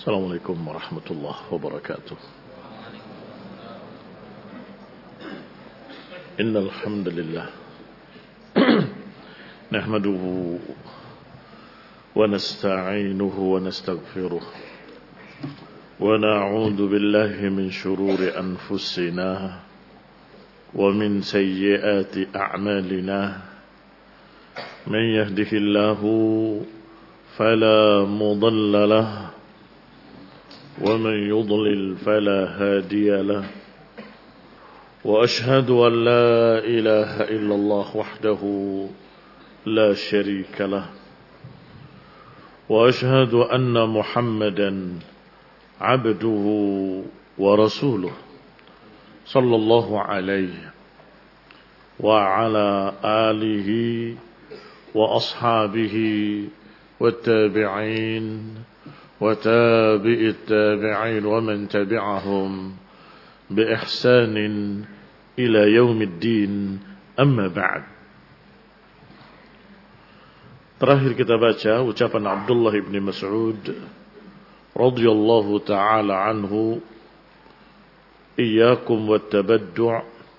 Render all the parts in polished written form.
Assalamualaikum warahmatullahi wabarakatuh. Innal hamdalillah nahmaduhu wa nasta'inuhu wa nastaghfiruh wa na'udzu billahi min shururi anfusina wa min sayyiati a'malina. Man yahdihillahu fala mudilla lahu ومن يضلل فلا هادي له وأشهد أن لا إله إلا الله وحده لا شريك له وأشهد أن محمدا عبده ورسوله صلى الله عليه وعلى آله وأصحابه والتابعين وتابع التابعين ومن تبعهم بإحسان إلى يوم الدين أما بعد. Terakhir kita baca ucapan Abdullah bin Mas'ud radhiyallahu taala anhu, iyyakum wat-tabaddu'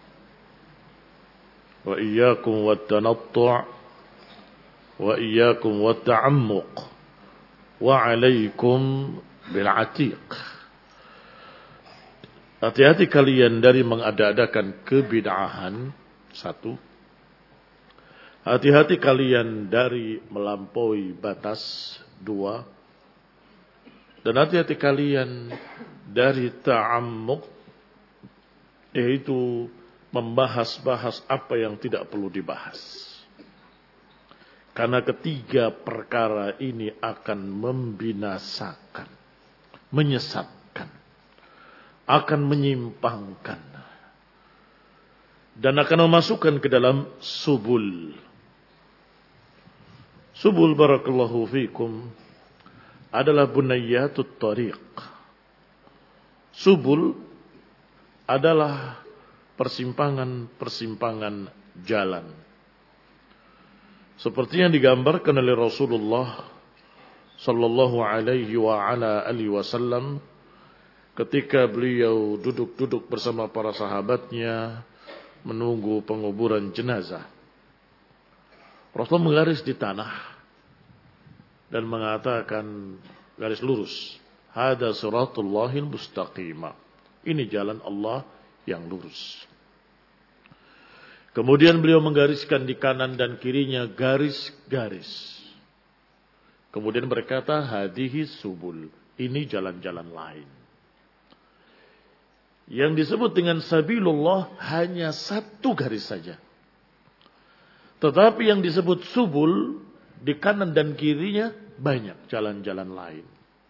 wa iyyakum wat-tanattu' wa iyyakum wat-ta'ammuq wa'alaikum bil'atiq. Hati-hati kalian dari mengada-adakan kebid'ahan. Satu. Hati-hati kalian dari melampaui batas. Dua. Dan hati-hati kalian dari ta'ammuq, yaitu membahas-bahas apa yang tidak perlu dibahas. Karena ketiga perkara ini akan membinasakan, menyesatkan, akan menyimpangkan, dan akan memasukkan ke dalam subul. Subul, barakallahu fikum, adalah bunayyatut tariq. Subul adalah persimpangan-persimpangan jalan. Seperti yang digambarkan oleh Rasulullah sallallahu alaihi wa ala alihi wasallam ketika beliau duduk-duduk bersama para sahabatnya menunggu penguburan jenazah. Rasul menggaris di tanah dan mengatakan garis lurus, hada siratullahil mustaqimah. Ini jalan Allah yang lurus. Kemudian beliau menggariskan di kanan dan kirinya garis-garis. Kemudian berkata, hadihi subul. Ini jalan-jalan lain. Yang disebut dengan sabilullah hanya satu garis saja. Tetapi yang disebut subul, di kanan dan kirinya banyak jalan-jalan lain.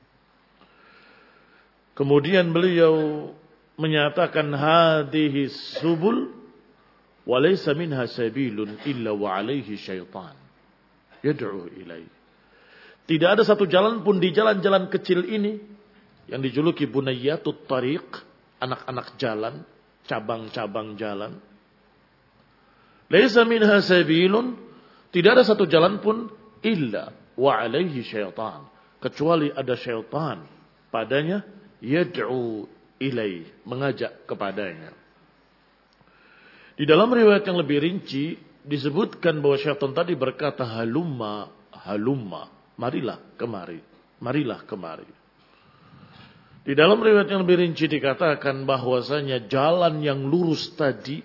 Kemudian beliau menyatakan, hadihi subul. Walaysa minha sabilun illa wa alaihi syaitan yad'u ilaihi. Tidak ada satu jalan pun di jalan-jalan kecil ini yang dijuluki bunayyatut tariq, anak-anak jalan, cabang-cabang jalan. Laysa minha sabilun, tidak ada satu jalan pun illa wa alaihi syaitan, kecuali ada syaitan padanya, yad'u ilaihi, mengajak kepadanya. Di dalam riwayat yang lebih rinci disebutkan bahwa syaitan tadi berkata, halumma, halumma, marilah kemari, marilah kemari. Di dalam riwayat yang lebih rinci dikatakan bahwasanya jalan yang lurus tadi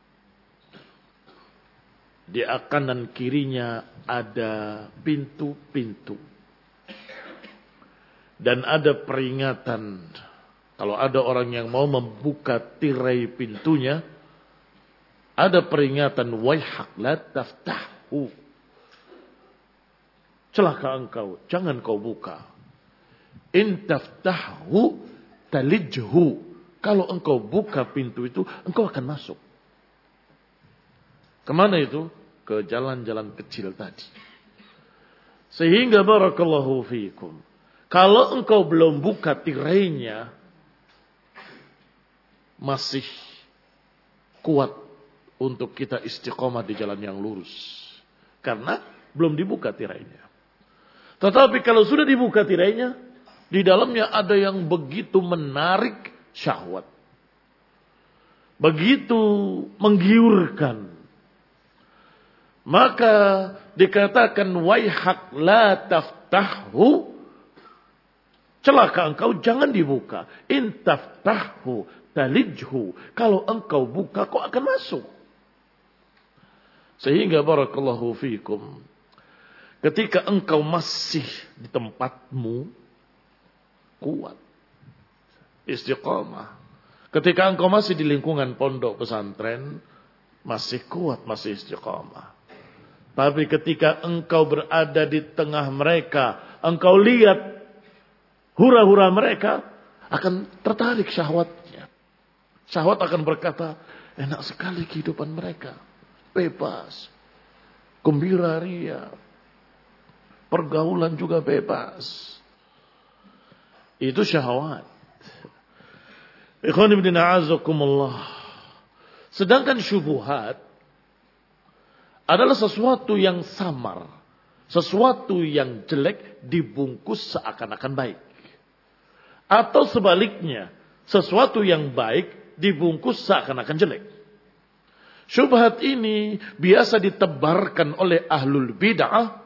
di kanan kirinya ada pintu-pintu dan ada peringatan. Kalau ada orang yang mau membuka tirai pintunya, ada peringatan, waihak la taftahu. Celaka engkau, jangan kau buka. In taftahu talijhu. Kalau engkau buka pintu itu, engkau akan masuk. Kemana itu? Ke jalan-jalan kecil tadi. Sehingga barakallahu fiikum, kalau engkau belum buka tirainya, masih kuat untuk kita istiqomah di jalan yang lurus. Karena belum dibuka tirainya. Tetapi kalau sudah dibuka tirainya, Di dalamnya ada yang begitu menarik syahwat. Begitu menggiurkan. Maka dikatakan waihak la taftahu. Celaka engkau, jangan dibuka. In taftahu talijhu. Kalau engkau buka, kau akan masuk. Sehingga barakallahu fikum. Ketika engkau masih di tempatmu, kuat. Istiqamah. Ketika engkau masih di lingkungan pondok pesantren, masih kuat, masih istiqamah. Tapi ketika engkau berada di tengah mereka, engkau lihat hura-hura mereka, akan tertarik syahwatnya. Syahwat akan berkata, enak sekali kehidupan mereka. Bebas. Gembira ria. Pergaulan juga bebas. Itu syahwat. Ikhwan ibn a'azakumullah. Sedangkan syubhat adalah sesuatu yang samar. Sesuatu yang jelek dibungkus seakan-akan baik. Atau sebaliknya, sesuatu yang baik dibungkus seakan-akan jelek. Syubhat ini biasa ditebarkan oleh ahlul bid'ah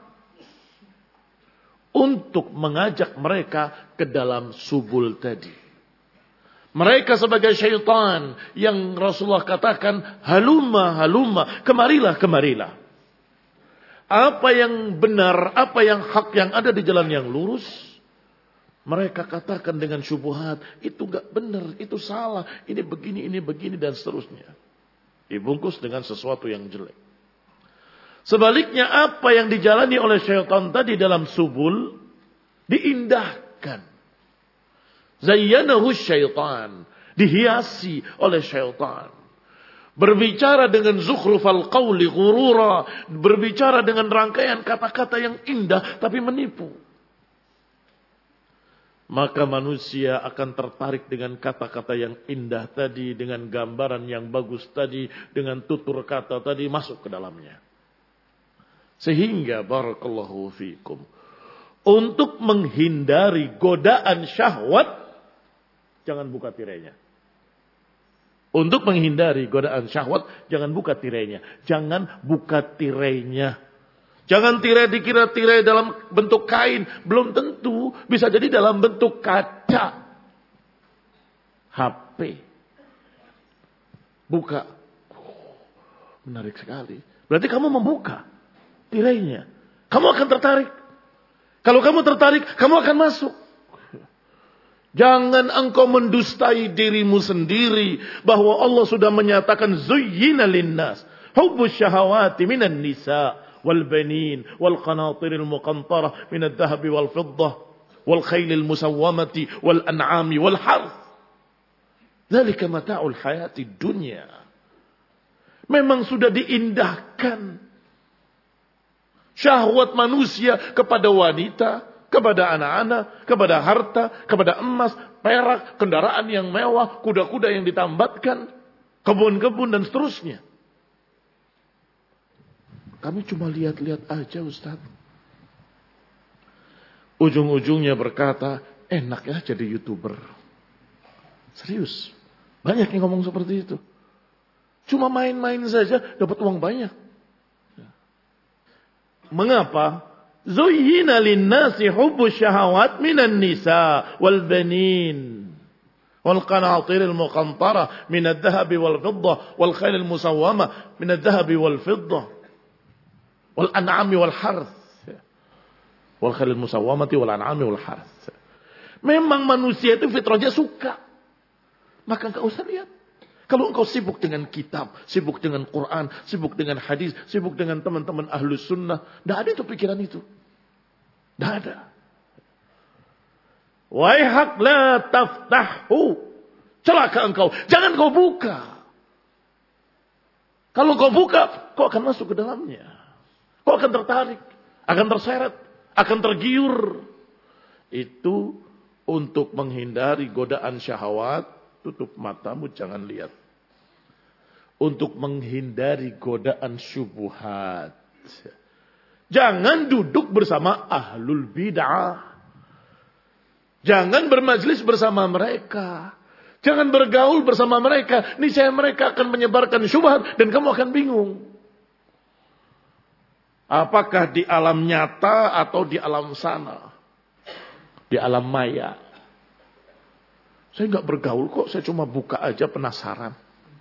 untuk mengajak mereka ke dalam subul tadi. Mereka sebagai syaitan yang Rasulullah katakan, halumma, halumma, kemarilah, kemarilah. Apa yang benar, apa yang hak yang ada di jalan yang lurus, mereka katakan dengan syubhat, itu gak benar, itu salah, ini begini, dan seterusnya. Dibungkus dengan sesuatu yang jelek. Sebaliknya apa yang dijalani oleh syaitan tadi dalam subul, diindahkan. Zayyanahu syaitan, dihiasi oleh syaitan. Berbicara dengan zukhrufal qawli ghurura, berbicara dengan rangkaian kata-kata yang indah tapi menipu. Maka manusia akan tertarik dengan kata-kata yang indah tadi, dengan gambaran yang bagus tadi, dengan tutur kata tadi masuk ke dalamnya. Sehingga barakallahu fikum, untuk menghindari godaan syahwat, jangan buka tirainya. Untuk menghindari godaan syahwat, jangan buka tirainya. Jangan buka tirainya. Jangan tirai dikira tirai dalam bentuk kain. Belum tentu. Bisa jadi dalam bentuk kaca. HP. Buka. Menarik sekali. Berarti kamu membuka tirainya. Kamu akan tertarik. Kalau kamu tertarik, kamu akan masuk. Jangan engkau mendustai dirimu sendiri. Bahwa Allah sudah menyatakan zuyyina linnas hubbus syahawati minan nisa' والبنين والقناطر المقنطرة من الذهب والفضة والخيل المسومة والأنعام والحرث ذلك متاع الحياة الدنيا. Memang sudah diindahkan syahwat manusia kepada wanita, kepada anak-anak, kepada harta, kepada emas, perak, kendaraan yang mewah, kuda-kuda yang ditambatkan, kebun-kebun dan seterusnya. Kami cuma lihat-lihat aja Ustaz. Ujung-ujungnya berkata, enak ya jadi YouTuber. Serius. Banyak yang ngomong seperti itu. Cuma main-main saja dapat uang banyak. Mengapa? Zuyyina lin-nasi hubbus syahawat minan nisa wal banin wal qanatir al muqantara min adh-dhahab wal fiddah wal khayl al musawwama min adh-dhahab wal fiddah wal an'ami wal harth wal khayl musawwamati wal an'ami wal harth. Memang manusia itu fitrahnya suka. Maka enggak usah lihat. Kalau engkau sibuk dengan kitab, sibuk dengan Quran, sibuk dengan hadis, sibuk dengan teman-teman ahlus sunnah, enggak ada itu pikiran itu. Enggak ada. Waihak la taftahu. Celaka engkau, jangan kau buka. Kalau kau buka, kau akan masuk ke dalamnya. Kau akan tertarik, akan terseret, akan tergiur. Itu untuk menghindari godaan syahwat, tutup matamu, jangan lihat. Untuk menghindari godaan syubhat, jangan duduk bersama ahlul bid'ah. Jangan bermajlis bersama mereka. Jangan bergaul bersama mereka. Niscaya mereka akan menyebarkan syubhat dan kamu akan bingung. Apakah di alam nyata atau di alam sana? Di alam maya. Saya nggak bergaul kok, saya cuma buka aja penasaran.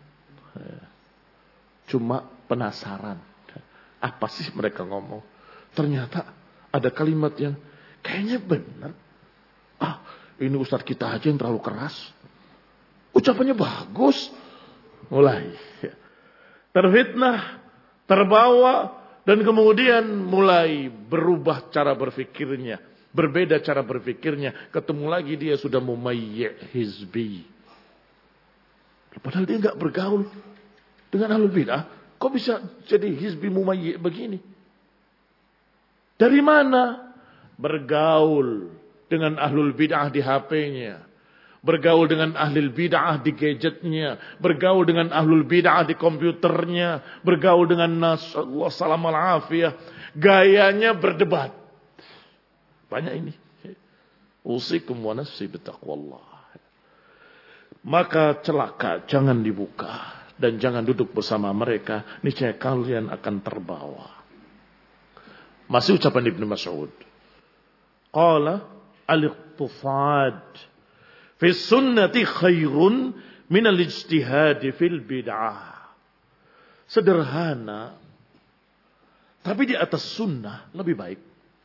Cuma penasaran. Apa sih mereka ngomong? Ternyata ada kalimat yang kayaknya benar. Ini ustadz kita aja yang terlalu keras. Ucapannya bagus. Mulai terfitnah, terbawa, dan kemudian mulai berubah cara berfikirnya. Berbeda cara berfikirnya. Ketemu lagi dia sudah mumayyi' hizbi. Padahal dia nggak bergaul dengan ahlul bid'ah. Kok bisa jadi hizbi mumayyi' begini? Dari mana? Bergaul dengan ahlul bid'ah di HP-nya. Bergaul dengan ahlul bid'ah di gadgetnya. Bergaul dengan ahlul bid'ah di komputernya. Bergaul dengan nasallahu salam al-afiyah. Gayanya berdebat. Banyak ini. Usikum wa nafsi bitaqwallah. Maka celaka, jangan dibuka. Dan jangan duduk bersama mereka. Niscaya kalian akan terbawa. Masih ucapan Ibnu Mas'ud. Qala al-iqtifad fi sunnati khairun minal ijtihad fil bid'ah. Sederhana, tapi di atas sunnah lebih baik.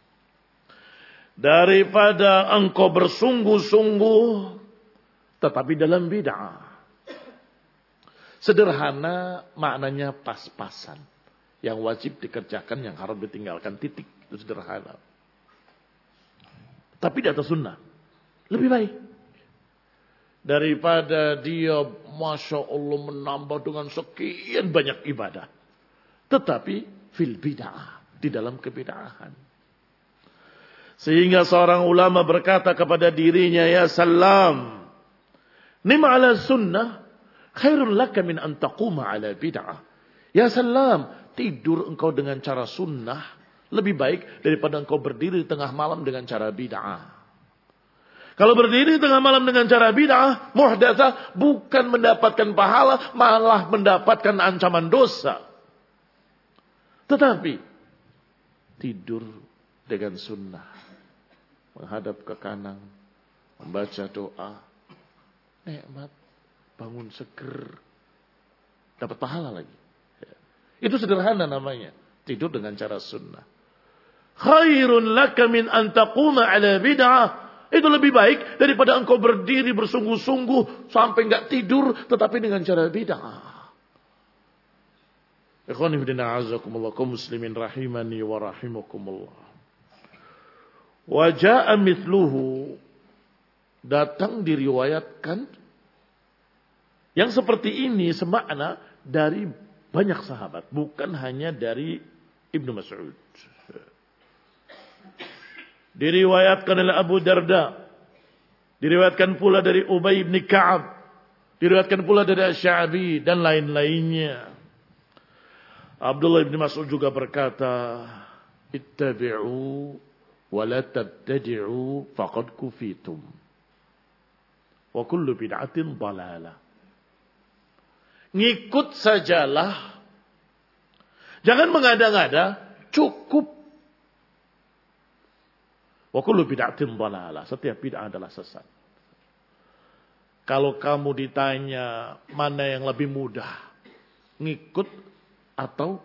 Daripada engkau bersungguh-sungguh, tetapi dalam bid'ah. Sederhana maknanya pas-pasan. Yang wajib dikerjakan, yang harus ditinggalkan, titik. Itu sederhana. Tapi di atas sunnah lebih baik. Daripada dia Masya Allah menambah dengan sekian banyak ibadah. Tetapi fil bid'ah. Di dalam kebid'ahan. Sehingga seorang ulama berkata kepada dirinya, ya salam, nim ala sunnah khairun laka min an taquma ala bid'ah. Ya salam, tidur engkau dengan cara sunnah lebih baik daripada engkau berdiri di tengah malam dengan cara bid'ah. Kalau berdiri tengah malam dengan cara bid'ah, muhdatsah, bukan mendapatkan pahala, malah mendapatkan ancaman dosa. Tetapi tidur dengan sunnah, menghadap ke kanan, membaca doa, nikmat, bangun seger, dapat pahala lagi. Itu sederhana namanya, tidur dengan cara sunnah. Khairun laka min an taquma ala bid'ah. Itu lebih baik daripada engkau berdiri bersungguh-sungguh sampai enggak tidur tetapi dengan cara bid'ah. Ikhwani fillah azakumullah kaum muslimin rahimani wa rahimakumullah. Wa jaa mithluhu, datang diriwayatkan yang seperti ini semakna dari banyak sahabat, bukan hanya dari Ibnu Mas'ud. Diriwayatkan oleh Abu Darda. Diriwayatkan pula dari Ubay bin Ka'ab. Diriwayatkan pula dari Asy-Sya'bi dan lain-lainnya. Abdullah bin Mas'ud juga berkata, ittabi'u wa la tabtadi'u faqad kufitum. Wa kullu bid'atin dhalalah. Ngikut sajalah. Jangan mengada-ngada, cukup. Wa kullu bid'atin dhalalah. Setiap bid'ah adalah sesat. Kalau kamu ditanya mana yang lebih mudah, ngikut atau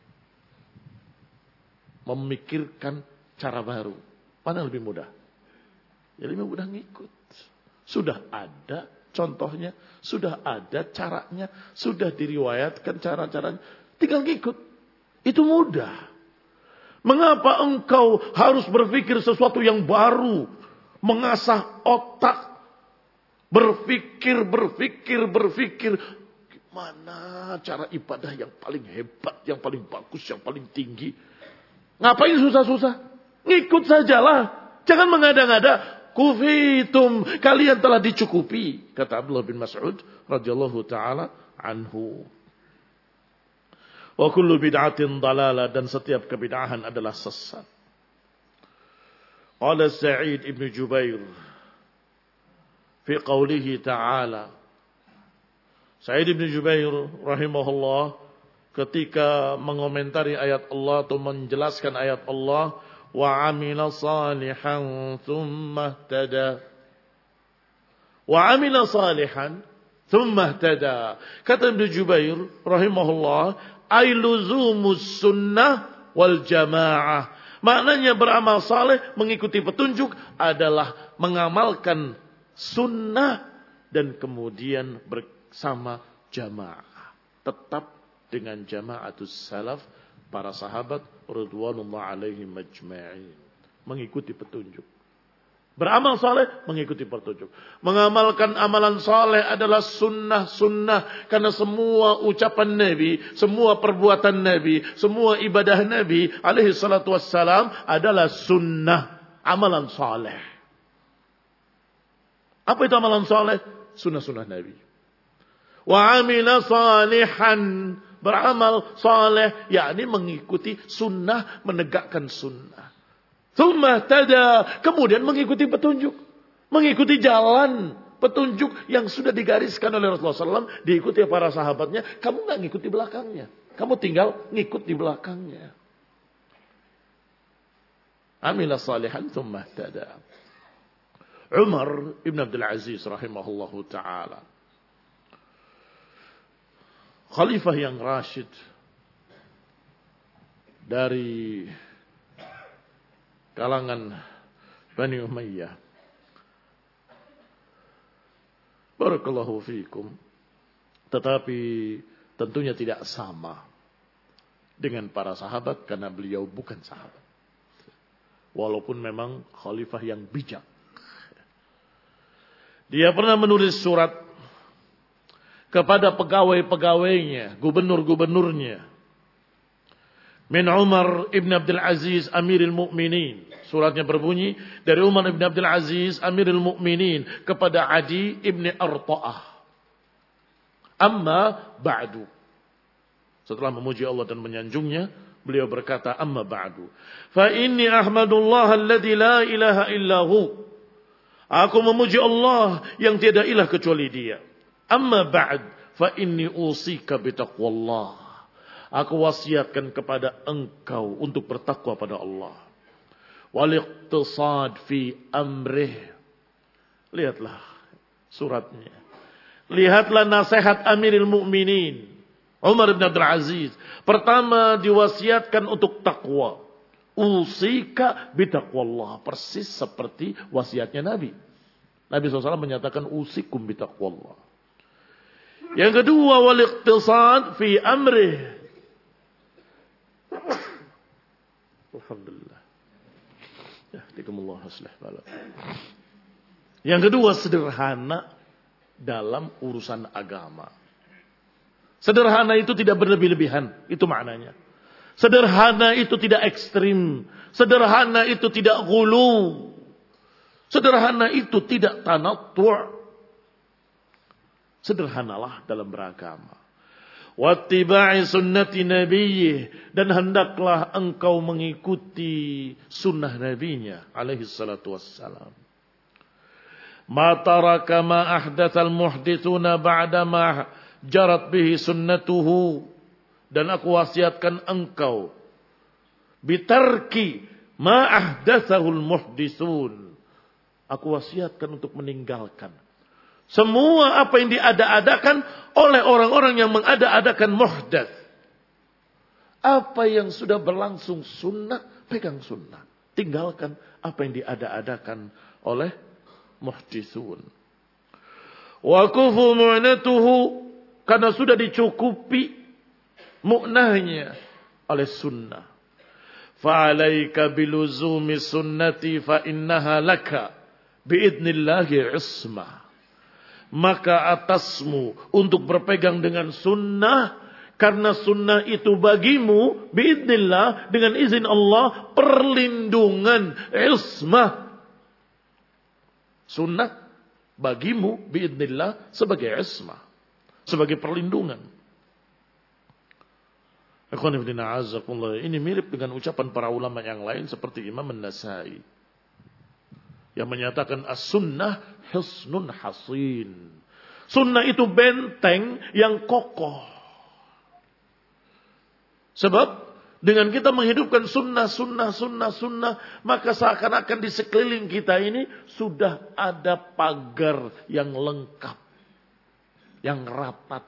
memikirkan cara baru, mana yang lebih mudah? Ya lebih mudah ngikut. Sudah ada contohnya, sudah ada caranya, sudah diriwayatkan cara-caranya, tinggal ngikut. Itu mudah. Mengapa engkau harus berpikir sesuatu yang baru? Mengasah otak. Berpikir. Gimana cara ibadah yang paling hebat, yang paling bagus, yang paling tinggi? Ngapain susah-susah? Ngikut sajalah. Jangan mengada-ngada. Kufitum. Kalian telah dicukupi. Kata Abdullah bin Mas'ud radhiyallahu ta'ala anhu. Wa kullu bid'atin dalalah, dan setiap kebid'ahan adalah sesat. Qala Sa'id ibn Jubair fi qawlihi ta'ala. Sa'id bin Jubair rahimahullah ketika mengomentari ayat Allah atau menjelaskan ayat Allah, wa amila salihan thumma ihtada. Wa amila salihan thumma ihtada. Kata Ibnu Jubair rahimahullah, ay luzumus sunnah wal jamaah. Maknanya beramal saleh, mengikuti petunjuk adalah mengamalkan sunnah dan kemudian bersama jamaah. Tetap dengan jamaatus salaf, para sahabat radhiyallahu alaihim majma'in. Mengikuti petunjuk. Beramal saleh, mengikuti petunjuk. Mengamalkan amalan saleh adalah sunnah-sunnah. Karena semua ucapan Nabi, semua perbuatan Nabi, semua ibadah Nabi alaihi salatu wassalam adalah sunnah. Amalan saleh. Apa itu amalan saleh? Sunnah-sunnah Nabi. Wa amila salihan. Beramal saleh, yakni mengikuti sunnah, menegakkan sunnah. Tsumma tada, kemudian mengikuti petunjuk. Mengikuti jalan petunjuk yang sudah digariskan oleh Rasulullah SAW. Diikuti para sahabatnya. Kamu gak ngikuti belakangnya. Kamu tinggal ngikut di belakangnya. Amila salihan tsumma tada. Umar ibn Abdul Aziz rahimahullahu ta'ala. Khalifah yang rasyid dari kalangan Bani Umayyah. Barakallahu fiikum. Tetapi tentunya tidak sama dengan para sahabat karena beliau bukan sahabat. Walaupun memang khalifah yang bijak. Dia pernah menulis surat kepada pegawai-pegawainya, gubernur-gubernurnya. Min Umar ibn Abdul Aziz Amirul Mukminin. Suratnya berbunyi dari Umar ibn Abdul Aziz Amirul Mukminin kepada Adi ibn Arta'ah. Amma ba'du. Setelah memuji Allah dan menyanjungnya, beliau berkata, amma ba'du. Fa inni ahmadullah alladhi la ilaha illahu. Aku memuji Allah yang tiada ilah kecuali Dia. Amma ba'd. Fa inni usika bitaqwallah. Aku wasiatkan kepada engkau untuk bertakwa pada Allah. Wal-iqtisad fi amrih. Lihatlah suratnya. Lihatlah nasihat Amirul Mukminin Umar bin Abdul Aziz. Pertama diwasiatkan untuk takwa. Usika bitaqwallah. Persis seperti wasiatnya Nabi. Nabi SAW menyatakan usikum bitaqwallah. Yang kedua, wal-iqtisad fi amrih. Alhamdulillah. Yahdikumullah aslih balak. Yang kedua, sederhana dalam urusan agama. Sederhana itu tidak berlebih-lebihan, itu maknanya. Sederhana itu tidak ekstrim. Sederhana itu tidak ghulu. Sederhana itu tidak tanattu'. Sederhanalah dalam beragama. Wattiba'i sunnati nabiyyih, dan hendaklah engkau mengikuti sunnah nabinya alaihi salatu wassalam. Ma taraka ma ahdatsal muhditsuna ba'da ma jarat bihi sunnatuhu, dan aku wasiatkan engkau bitarki ma ahdatsahul muhditsun. Aku wasiatkan untuk meninggalkan semua apa yang diada-adakan oleh orang-orang yang mengada-adakan muhdats. Apa yang sudah berlangsung sunnah, pegang sunnah. Tinggalkan apa yang diada-adakan oleh muhditsun. Wa kufu mu'natuhu, karena sudah dicukupi mu'nahnya oleh sunnah. Fa'alaika biluzumi sunnati fa innaha laka biidnillahi ismah. Maka atasmu untuk berpegang dengan sunnah, karena sunnah itu bagimu biidznillah, dengan izin Allah, perlindungan, ismah. Sunnah bagimu biidznillah sebagai ismah, sebagai perlindungan. Ikhwan fillah azakumullah, ini mirip dengan ucapan para ulama yang lain seperti Imam An-Nasai yang menyatakan as-sunnah hisnun hasin. Sunnah itu benteng yang kokoh. Sebab dengan kita menghidupkan sunnah, maka seakan-akan di sekeliling kita ini sudah ada pagar yang lengkap, yang rapat.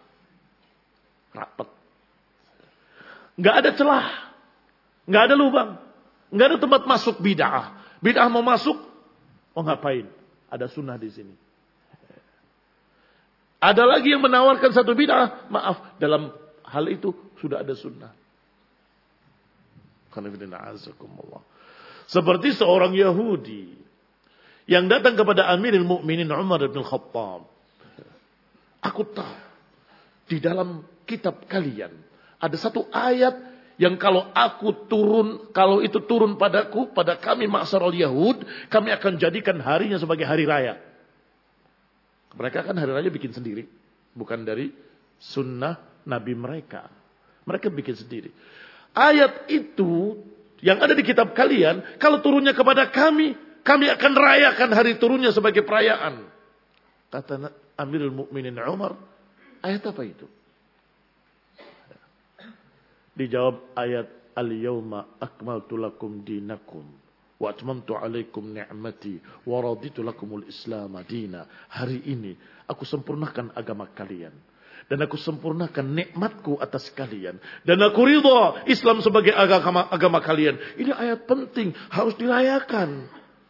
Nggak ada celah, nggak ada lubang, nggak ada tempat masuk bid'ah. Bid'ah mau masuk, oh ngapain? Ada sunnah di sini. Ada lagi yang menawarkan satu bid'ah, maaf, dalam hal itu sudah ada sunnah. Seperti seorang Yahudi yang datang kepada Amirul Mukminin Umar bin Khattab. Aku tahu di dalam kitab kalian ada satu ayat yang kalau itu turun padaku, pada kami ma'syarul Yahud, kami akan jadikan harinya sebagai hari raya. Mereka kan hari raya bikin sendiri, bukan dari sunnah Nabi mereka. Mereka bikin sendiri. Ayat itu yang ada di kitab kalian, kalau turunnya kepada kami akan rayakan hari turunnya sebagai perayaan. Kata Amirul Mukminin Umar, ayat apa itu? Dijawab ayat al-yawma akmaltu lakum dinakum wa atmamtu alaikum ni'mati wa raditu lakumul islam dina. Hari ini aku sempurnakan agama kalian dan aku sempurnakan nikmatku atas kalian dan aku ridha Islam sebagai agama kalian. Ini ayat penting, harus dirayakan.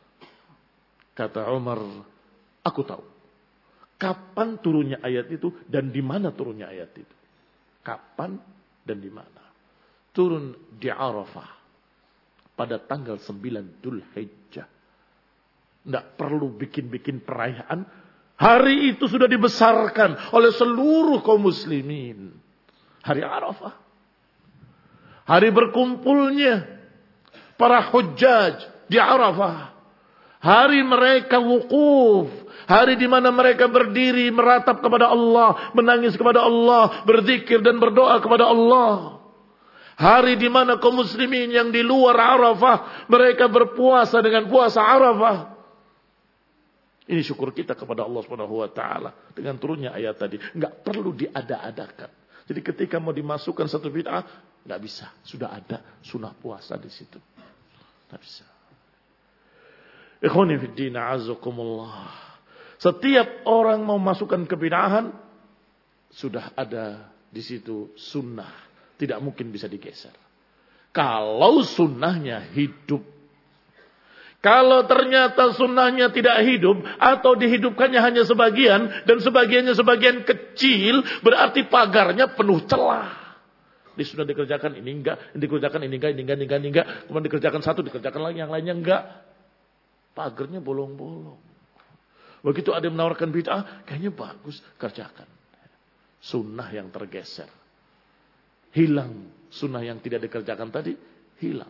Kata Umar, aku tahu kapan turunnya ayat itu dan di mana turunnya ayat itu. Kapan dan di mana? Turun di Arafah pada tanggal 9 Dzulhijjah. Tidak perlu bikin-bikin perayaan. Hari itu sudah dibesarkan oleh seluruh kaum muslimin. Hari Arafah. Hari berkumpulnya para hujjaj di Arafah. Hari mereka wukuf. Hari di mana mereka berdiri meratap kepada Allah, menangis kepada Allah, berzikir dan berdoa kepada Allah. Hari di mana kaum muslimin yang di luar Arafah, mereka berpuasa dengan puasa Arafah. Ini syukur kita kepada Allah Subhanahu wa taala dengan turunnya ayat tadi. Enggak perlu diada-adakan. Jadi ketika mau dimasukkan satu bid'ah, enggak bisa. Sudah ada sunnah puasa di situ. Enggak bisa. Ikhwani fid din, a'azzakumullah. Setiap orang mau masukkan kebid'ahan, sudah ada di situ sunnah. Tidak mungkin bisa digeser. Kalau sunnahnya hidup. Kalau ternyata sunnahnya tidak hidup atau dihidupkannya hanya sebagian dan sebagian kecil, berarti pagarnya penuh celah. Ini sudah dikerjakan, ini enggak, dikerjakan ini enggak, kemudian dikerjakan satu, dikerjakan lagi yang lainnya enggak. Pagarnya bolong-bolong. Begitu ada yang menawarkan bid'ah, kayaknya bagus, kerjakan. Sunnah yang tergeser. Hilang sunnah yang tidak dikerjakan tadi, hilang.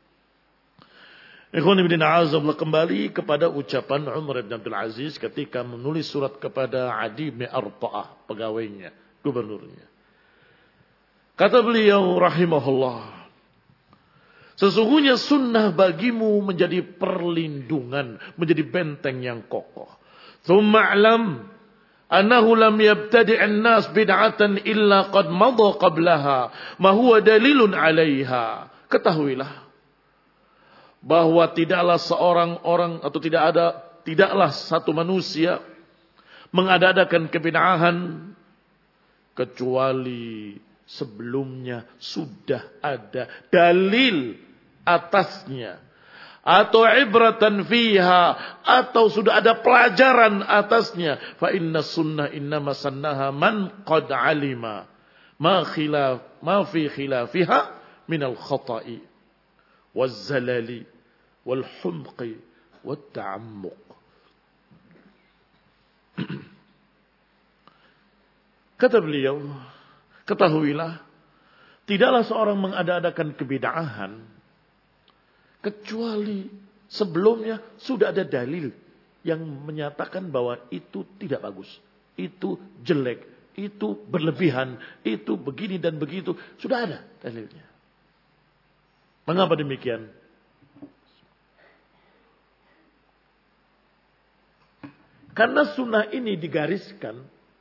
Ikhwan ibn a'azabullah, kembali kepada ucapan Umar bin Abdul Aziz ketika menulis surat kepada Adi bin Arta'ah, pegawainya, gubernurnya. Kata beliau rahimahullah, sesungguhnya sunnah bagimu menjadi perlindungan, menjadi benteng yang kokoh. Tsumma a'lam annahu lam yabtadi'an nas bid'atan illa qad madha qablaha ma huwa dalilun 'alaiha. Ketahuilah bahwa tidaklah seorang orang atau tidaklah satu manusia mengada-adakan kebid'ahan kecuali sebelumnya sudah ada dalil atasnya atau ibratan fiha atau sudah ada pelajaran atasnya. Fa inna sunnah innama sannaha man qad alima ma fi khilafiha min al-khata'i waz-zalali wal-humqi wat-ta'ammuq. Kata beliau, ketahuilah tidaklah seorang mengada-adakan kebid'ahan kecuali sebelumnya sudah ada dalil yang menyatakan bahwa itu tidak bagus, itu jelek, itu berlebihan, itu begini dan begitu. Sudah ada dalilnya. Mengapa demikian? Karena sunnah ini digariskan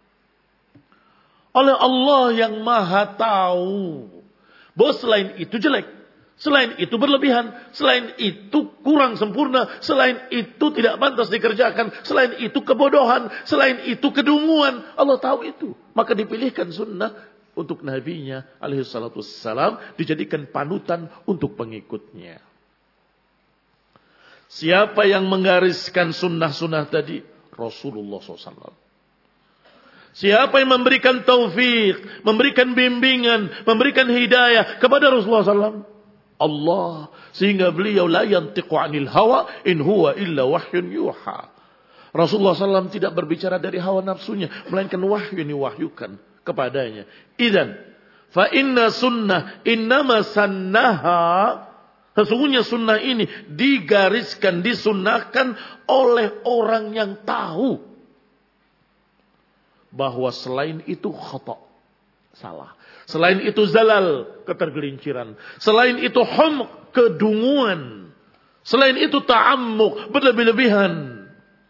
oleh Allah yang maha tahu bahwa selain itu jelek, selain itu berlebihan, selain itu kurang sempurna, selain itu tidak pantas dikerjakan, selain itu kebodohan, selain itu kedunguan. Allah tahu itu. Maka dipilihkan sunnah untuk nabinya alaihi salatu wassalam, dijadikan panutan untuk pengikutnya. Siapa yang menggariskan sunnah-sunnah tadi? Rasulullah SAW. Siapa yang memberikan taufik, memberikan bimbingan, memberikan hidayah kepada Rasulullah SAW? Allah. Sehingga beliau la yantiqu anil hawa in huwa illa wahyun yuha. Rasulullah SAW tidak berbicara dari hawa nafsunya, melainkan wahyu yang diwahyukan kepadanya. Idzan fa inna sunnah innama sannaha. Sesungguhnya sunnah ini digariskan, disunnahkan oleh orang yang tahu bahwa selain itu khata, salah. Selain itu zalal, ketergelinciran. Selain itu humq, kedunguan. Selain itu ta'ammuk, berlebih-lebihan.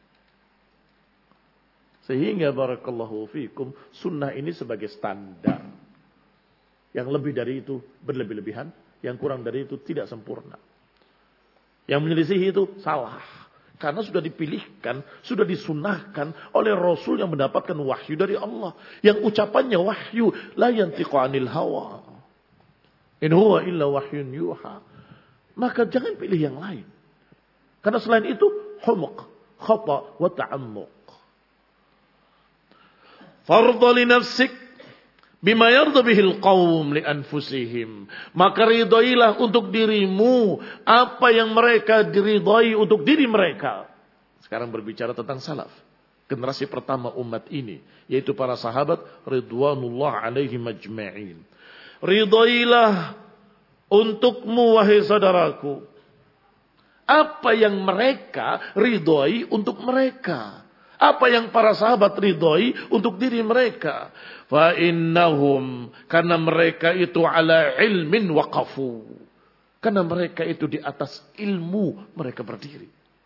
Sehingga barakallahu fikum, sunnah ini sebagai standar. Yang lebih dari itu berlebih-lebihan, yang kurang dari itu tidak sempurna. Yang menyelisihi itu salah. Karena sudah dipilihkan, sudah disunahkan oleh Rasul yang mendapatkan wahyu dari Allah. Yang ucapannya wahyu, la yantiqu anil hawa. In huwa illa wahyun yuha. Maka jangan pilih yang lain. Karena selain itu, humq, khata, wa ta'ammuq. Fardha li nafsik bima yarda bihil qaum li anfusihim. Maka ridailah untuk dirimu apa yang mereka diridai untuk diri mereka. Sekarang berbicara tentang salaf, generasi pertama umat ini, yaitu para sahabat ridwanullah alaihim ajma'in. Ridailah untukmu wahai saudaraku apa yang mereka ridai untuk mereka. Apa yang para sahabat ridhoi untuk diri mereka. Fa innahum, karena mereka itu ala ilmin waqafu. Karena mereka itu di atas ilmu mereka berdiri.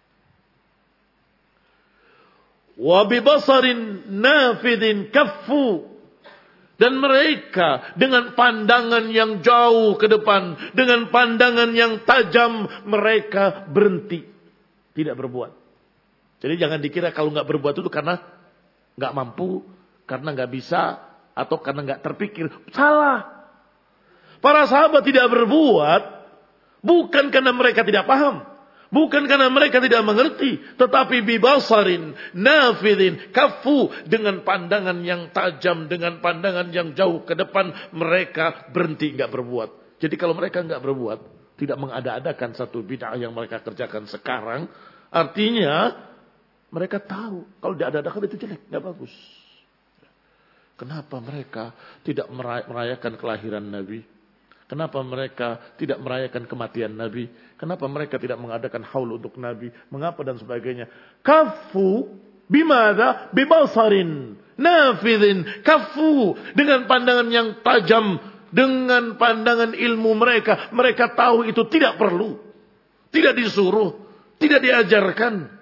Wa bibasarin nafidin kaffu. Dan mereka dengan pandangan yang jauh ke depan, dengan pandangan yang tajam, mereka berhenti, tidak berbuat. Jadi jangan dikira kalau nggak berbuat itu karena nggak mampu, karena nggak bisa, atau karena nggak terpikir. Salah. Para sahabat tidak berbuat bukan karena mereka tidak paham, bukan karena mereka tidak mengerti, tetapi bibasarin nafidin kafu, dengan pandangan yang tajam, dengan pandangan yang jauh ke depan, mereka berhenti nggak berbuat. Jadi kalau mereka nggak berbuat, tidak mengada-adakan satu bid'ah yang mereka kerjakan sekarang, artinya mereka tahu kalau diada-adakan itu jelek, nggak bagus. Kenapa mereka tidak merayakan kelahiran Nabi? Kenapa mereka tidak merayakan kematian Nabi? Kenapa mereka tidak mengadakan haul untuk Nabi? Mengapa dan sebagainya? Kafu bimada bibasarin nafidin kafu, dengan pandangan yang tajam, dengan pandangan ilmu mereka. Mereka tahu itu tidak perlu, tidak disuruh, tidak diajarkan.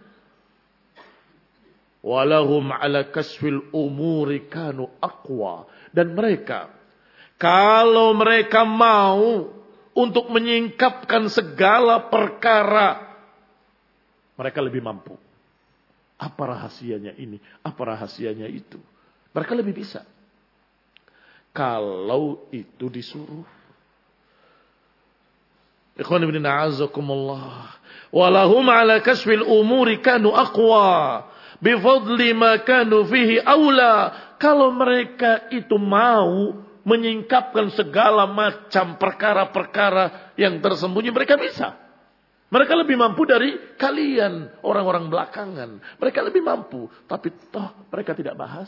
Walahum ala kasfil umuri kanu aqwa. Dan mereka, kalau mereka mau untuk menyingkapkan segala perkara, mereka lebih mampu. Apa rahasianya ini? Apa rahasianya itu? Mereka lebih bisa. Kalau itu disuruh. Ikhwan ibn a'azakumullah. Walahum ala kasfil umuri kanu aqwa. Bifadli ma kanu fihi aula. Kalau mereka itu mau menyingkapkan segala macam perkara-perkara yang tersembunyi, mereka bisa. Mereka lebih mampu dari kalian, orang-orang belakangan. Mereka lebih mampu, tapi toh mereka tidak bahas.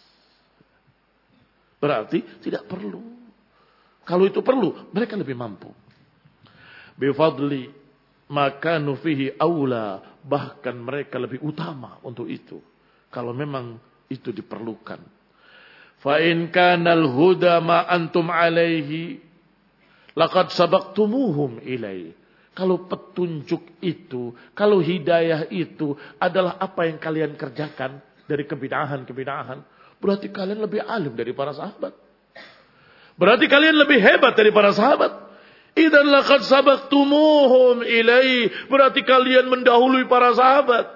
Berarti tidak perlu. Kalau itu perlu, mereka lebih mampu. Bifadli maka nufihi aula, bahkan mereka lebih utama untuk itu kalau memang itu diperlukan. Fa in kanal huda ma antum alaihi laqad sabaqtumuhum ilai. Kalau petunjuk itu, kalau hidayah itu adalah apa yang kalian kerjakan dari kebid'ahan-kebid'ahan, berarti kalian lebih alim dari para sahabat. Berarti kalian lebih hebat dari para sahabat. Idzan laqad sabaqtumuhum ilai, berarti kalian mendahului para sahabat.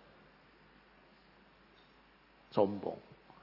Sombong.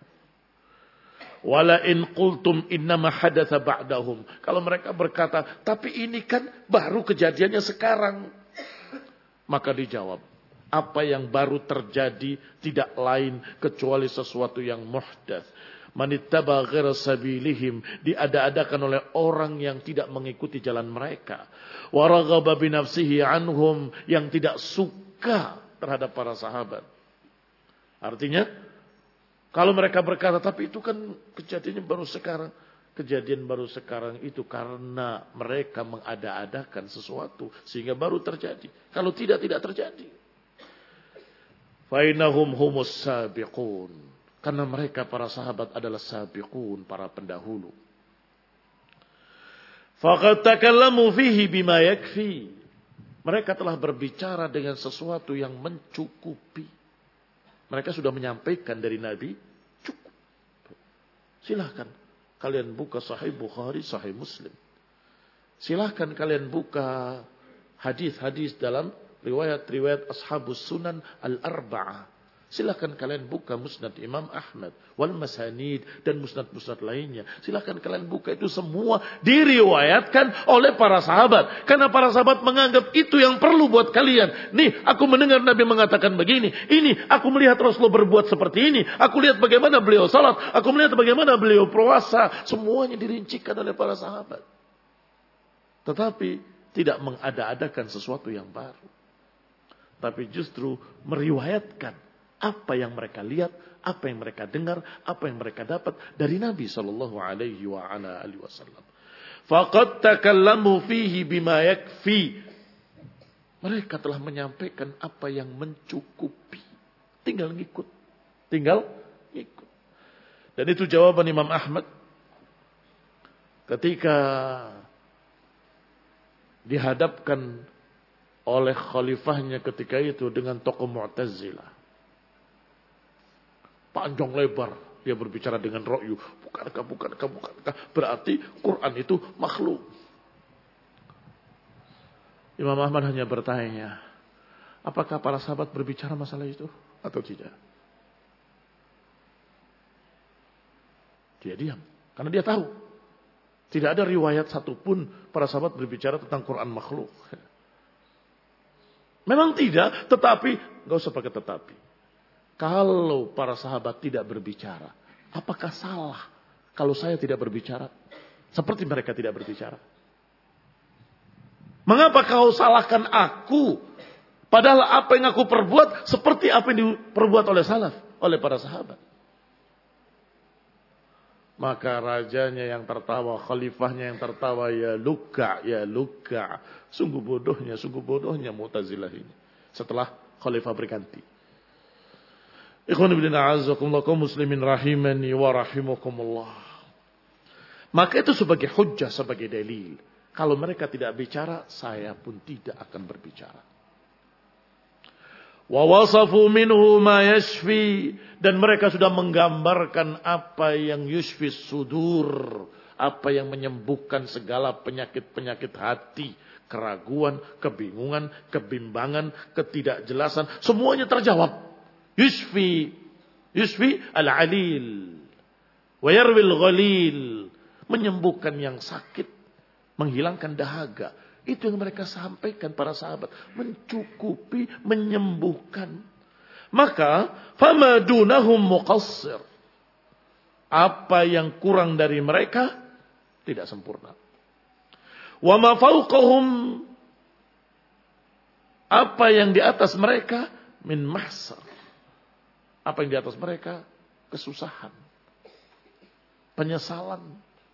Wala in qultum innama hadatsa ba'dahum. Kalau mereka berkata, tapi ini kan baru kejadiannya sekarang. Maka dijawab, apa yang baru terjadi tidak lain kecuali sesuatu yang muhdats. Manittaba ghaira sabilihim, diada-adakan oleh orang yang tidak mengikuti jalan mereka. Wa raghaba bi nafsihi anhum, yang tidak suka terhadap para sahabat. Artinya, kalau mereka berkata, tapi itu kan kejadiannya baru sekarang. Kejadian baru sekarang itu karena mereka mengada-adakan sesuatu sehingga baru terjadi. Kalau tidak terjadi. Fainahum humus sabiqun. Karena mereka para sahabat adalah sabiqun, para pendahulu. Faqad takallamu fihi bima yakfi. Mereka telah berbicara dengan sesuatu yang mencukupi. Mereka sudah menyampaikan dari Nabi, cukup. Silahkan kalian buka Sahih Bukhari, Sahih Muslim. Silahkan kalian buka hadis-hadis dalam riwayat-riwayat Ashabus Sunan Al-Arba'ah. Silahkan kalian buka Musnad Imam Ahmad, wal Masanid, dan musnad-musnad lainnya. Silahkan kalian buka, itu semua diriwayatkan oleh para sahabat. Karena para sahabat menganggap itu yang perlu buat kalian. Nih, aku mendengar Nabi mengatakan begini. Ini, aku melihat Rasulullah berbuat seperti ini. Aku lihat bagaimana beliau salat. Aku melihat bagaimana beliau puasa. Semuanya dirincikan oleh para sahabat. Tetapi tidak mengada-adakan sesuatu yang baru. Tapi justru meriwayatkan apa yang mereka lihat, apa yang mereka dengar, apa yang mereka dapat dari Nabi sallallahu alaihi wasallam. Faqad takallamu fihi bima yakfi. Mereka telah menyampaikan apa yang mencukupi. Tinggal ngikut. Dan itu jawaban Imam Ahmad ketika dihadapkan oleh khalifahnya ketika itu dengan tokoh Mu'tazilah. Panjang lebar dia berbicara dengan ra'yu. Bukankah. Berarti Quran itu makhluk. Imam Ahmad hanya bertanya, apakah para sahabat berbicara masalah itu atau tidak? Dia diam. Karena dia tahu. Tidak ada riwayat satupun para sahabat berbicara tentang Quran makhluk. Memang tidak, tetapi, gak usah pakai tetapi. Kalau para sahabat tidak berbicara, apakah salah kalau saya tidak berbicara? Seperti mereka tidak berbicara. Mengapa kau salahkan aku? Padahal apa yang aku perbuat seperti apa yang diperbuat oleh salaf, oleh para sahabat. Maka rajanya yang tertawa, khalifahnya yang tertawa, ya luka. Sungguh bodohnya Mu'tazilah ini. Setelah khalifah berganti. Ikhwan ibn a'azzakumullah, kaum muslimin rahimani wa rahimakumullah. Maka itu sebagai hujjah, sebagai dalil. Kalau mereka tidak bicara, saya pun tidak akan berbicara. Wa wasafu minhu ma yashfi, dan mereka sudah menggambarkan apa yang yushfi sudur, apa yang menyembuhkan segala penyakit-penyakit hati, keraguan, kebingungan, kebimbangan, ketidakjelasan, semuanya terjawab. Yushfi al-alil wa yarwil ghalil, menyembuhkan yang sakit, menghilangkan dahaga. Itu yang mereka sampaikan para sahabat, mencukupi, menyembuhkan. Maka fama dunahum muqassir, apa yang kurang dari mereka tidak sempurna. Wa ma fawqahum, apa yang di atas mereka min mahsar, apa yang di atas mereka kesusahan, penyesalan.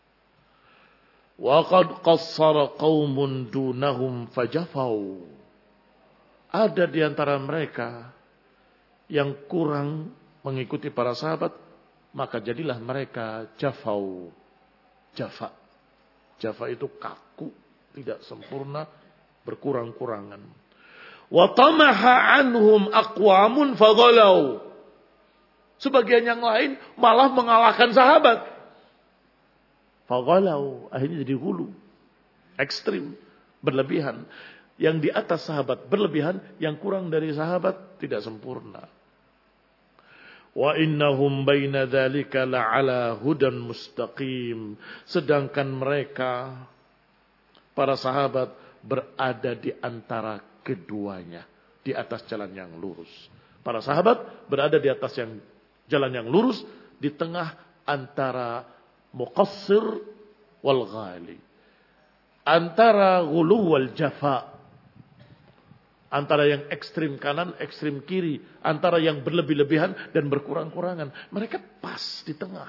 Wa qad qassara qaumun dunahum fajafau, ada di antara mereka yang kurang mengikuti para sahabat, maka jadilah mereka jafau. Jafa itu kaku, tidak sempurna, berkurang-kurangan. Wa tamaha anhum aqwamun fadhalau. Sebagian yang lain malah mengalahkan sahabat. Fadhalau, akhirnya jadi hulu. Ekstrim, berlebihan. Yang di atas sahabat berlebihan, yang kurang dari sahabat tidak sempurna. Wa innahum baina dzalika la'ala hudan mustaqim. Sedangkan mereka, para sahabat, berada di antara keduanya, di atas jalan yang lurus. Para sahabat berada di atas jalan yang lurus, di tengah antara muqassir wal ghali, antara ghulu wal jafa, antara yang ekstrim kanan, ekstrim kiri, antara yang berlebih-lebihan dan berkurang-kurangan. Mereka pas di tengah.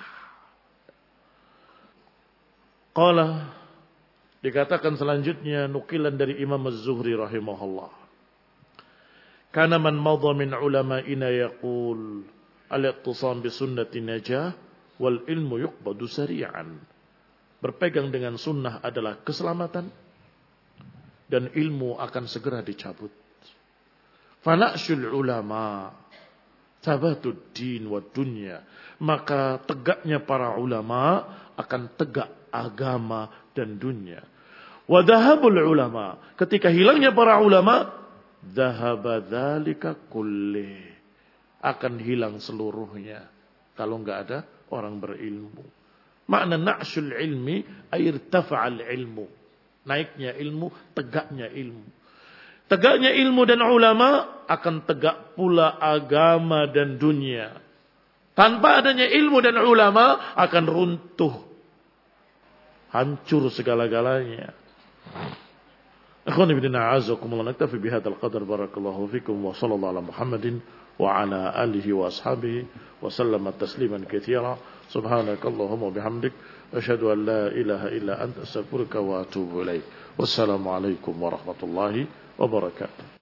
Qala, dikatakan selanjutnya nukilan dari Imam Az-Zuhri rahimahullah. Kana man madha min ulama'ina yaqul al-iqtisam bi sunnati najah wal ilmu yuqbadu sari'an. Berpegang dengan sunnah adalah keselamatan dan ilmu akan segera dicabut. Fana'syul ulama thabatud din wa dunya. Maka tegaknya para ulama akan tegak agama dan dunia. Wa dhahabul ulama, ketika hilangnya para ulama, dhahaba dzalika kulli, akan hilang seluruhnya kalau enggak ada orang berilmu. Makna na'syul ilmi ay irtafa'al ilmu. Naiknya ilmu, tegaknya ilmu. Tegaknya ilmu dan ulama akan tegak pula agama dan dunia. Tanpa adanya ilmu dan ulama akan runtuh, hancur segala-galanya. Akhwani fillah, a'azzakumullah, naktafi bihadzal qadar, barakallahu fikum wa sallallahu ala Muhammadin wa ala alihi wa ashabihi wa sallama tasliman katsira. Subhanakallahumma wa bihamdik, asyhadu an la ilaha illa anta, astaghfiruka wa atubu ilaik. Wassalamu alaikum warahmatullahi wabarakatuh.